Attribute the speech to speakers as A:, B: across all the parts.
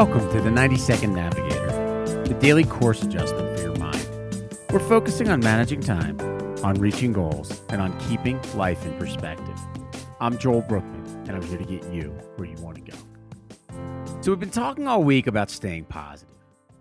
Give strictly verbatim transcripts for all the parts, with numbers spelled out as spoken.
A: Welcome to the ninety second Navigator, the daily course adjustment for your mind. We're focusing on managing time, on reaching goals, and on keeping life in perspective. I'm Joel Brookman, and I'm here to get you where you want to go. So we've been talking all week about staying positive.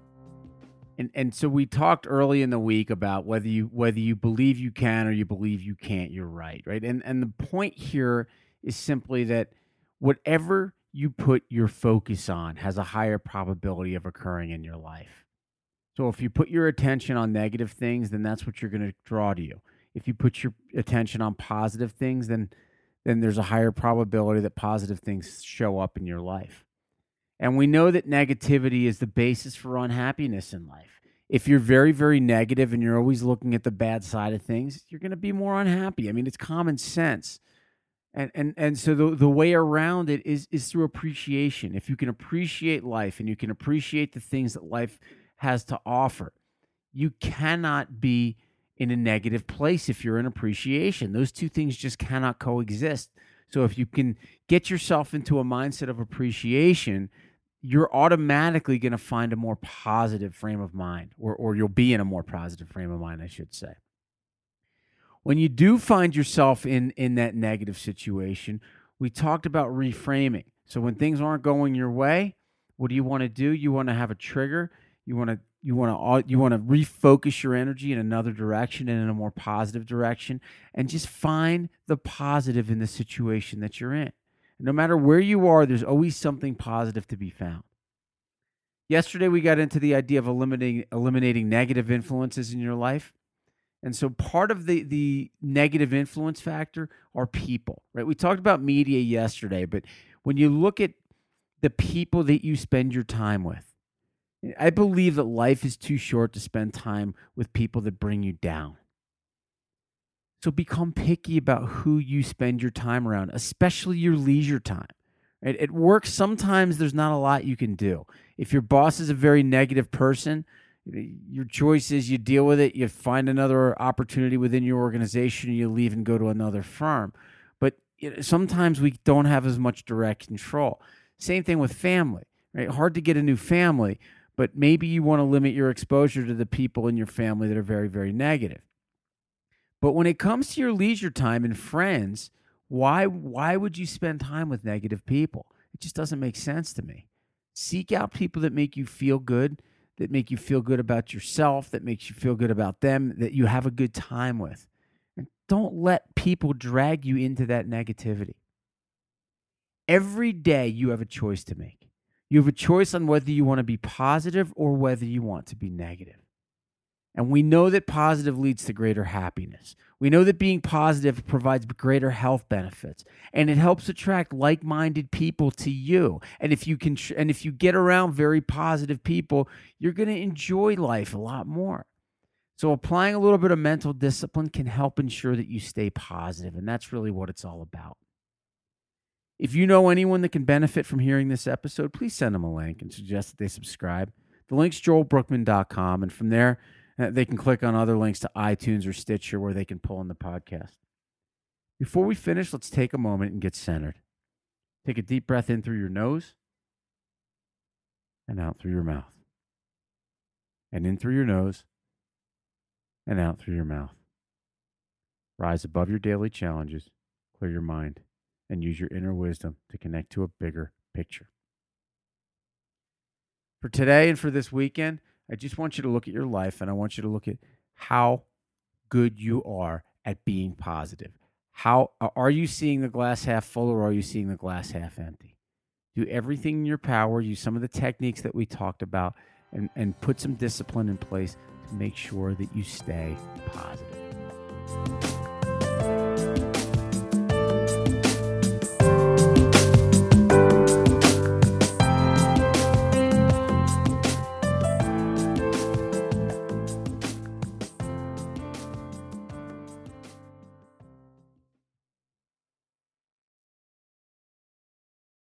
A: And and so we talked early in the week about whether you whether you believe you can or you believe you can't, you're right, right? And and the point here is simply that whatever you put your focus on has a higher probability of occurring in your life. So if you put your attention on negative things, then that's what you're going to draw to you. If you put your attention on positive things, then then there's a higher probability that positive things show up in your life. And we know that negativity is the basis for unhappiness in life. If you're very, very negative and you're always looking at the bad side of things, you're going to be more unhappy. I mean, it's common sense. And and and so the the way around it is is through appreciation. If you can appreciate life and you can appreciate the things that life has to offer, you cannot be in a negative place if you're in appreciation. Those two things just cannot coexist. So if you can get yourself into a mindset of appreciation, you're automatically going to find a more positive frame of mind, or or you'll be in a more positive frame of mind, I should say. When you do find yourself in, in that negative situation, we talked about reframing. So when things aren't going your way, what do you want to do? You want to have a trigger. You want to you want to you want to refocus your energy in another direction and in a more positive direction, and just find the positive in the situation that you're in. No matter where you are, there's always something positive to be found. Yesterday, we got into the idea of eliminating eliminating negative influences in your life. And so part of the, the negative influence factor are people, right? We talked about media yesterday, but when you look at the people that you spend your time with, I believe that life is too short to spend time with people that bring you down. So become picky about who you spend your time around, especially your leisure time. Right? At work, sometimes there's not a lot you can do. If your boss is a very negative person, your choice is you deal with it, you find another opportunity within your organization, and you leave and go to another firm. But you know, sometimes we don't have as much direct control. Same thing with family, right? Hard to get a new family, but maybe you want to limit your exposure to the people in your family that are very, very negative. But when it comes to your leisure time and friends, why why would you spend time with negative people? It just doesn't make sense to me. Seek out people that make you feel good, that make you feel good about yourself, that makes you feel good about them, that you have a good time with. And don't let people drag you into that negativity. Every day you have a choice to make. You have a choice on whether you want to be positive or whether you want to be negative. And we know that positive leads to greater happiness. We know that being positive provides greater health benefits, and it helps attract like-minded people to you. And if you can, and if you get around very positive people, you're going to enjoy life a lot more. So applying a little bit of mental discipline can help ensure that you stay positive, and that's really what it's all about. If you know anyone that can benefit from hearing this episode, please send them a link and suggest that they subscribe. The link's joel brookman dot com, and from there, they can click on other links to iTunes or Stitcher where they can pull in the podcast. Before we finish, let's take a moment and get centered. Take a deep breath in through your nose and out through your mouth. And in through your nose and out through your mouth. Rise above your daily challenges, clear your mind, and use your inner wisdom to connect to a bigger picture. For today and for this weekend, I just want you to look at your life, and I want you to look at how good you are at being positive. How are you seeing the glass half full, or are you seeing the glass half empty? Do everything in your power, use some of the techniques that we talked about, and, and put some discipline in place to make sure that you stay positive.